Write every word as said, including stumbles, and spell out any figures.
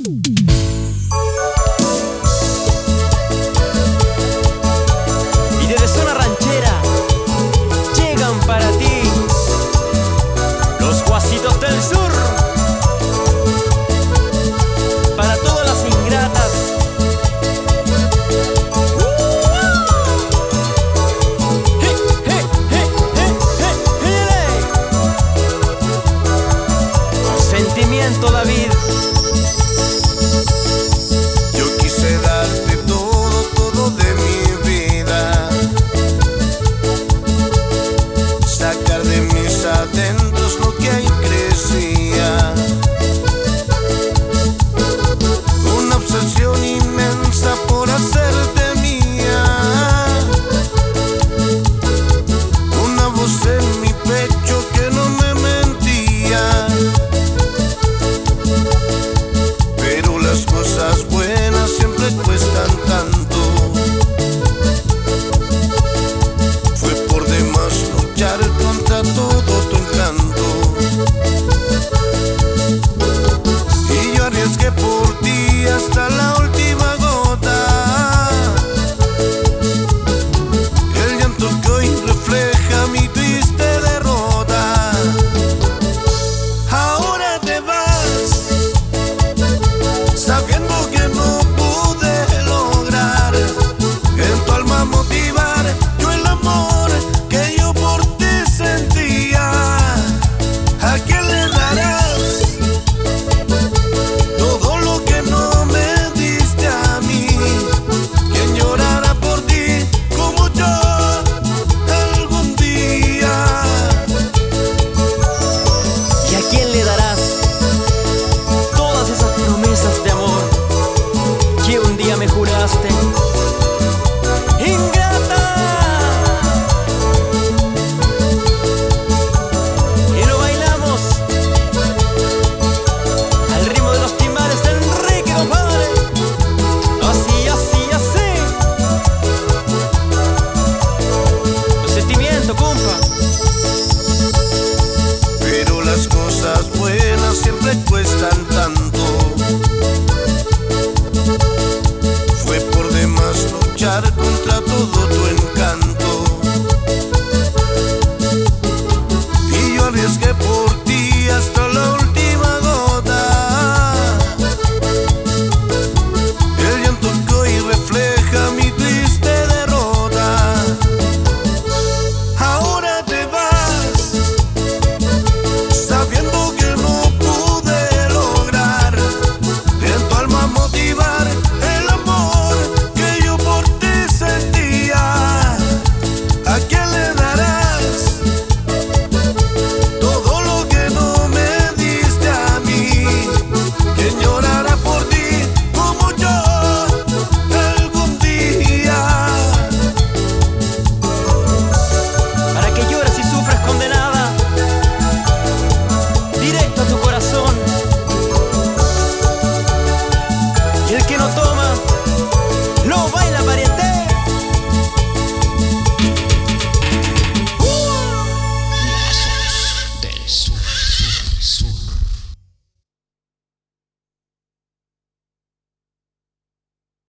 Y desde Zona Ranchera llegan para ti los Guasitos del Sur. Para todas las ingratas. Sentimiento, David. Yo quise darte todo, todo de mi vida, sacar de mis adentros lo que ahí crecía, una obsesión inmensa por hacerte mía, una voz en mi pecho que no me mentía. Las cosas buenas siempre cuestan tanto. Fue por demás luchar contra todo tu encanto. Y yo arriesgué por ti hasta la última gota. El llanto que hoy refleja mi triste derrota. Ahora te vas, sabiendo que no pude lograr en tu alma motivar yo el amor que yo por ti sentía. ¿A quién le darás todo lo que no me diste a mí? ¿Quién llorará por ti como yo algún día? ¿Y a quién le darás todas esas promesas de amor que un día me juraste? ¡Ingrata! Y lo bailamos al ritmo de los timbales de Enrique, compadre. Así, así, así. Los sentimientos, compa. Pero las cosas buenas siempre cuestan tanto.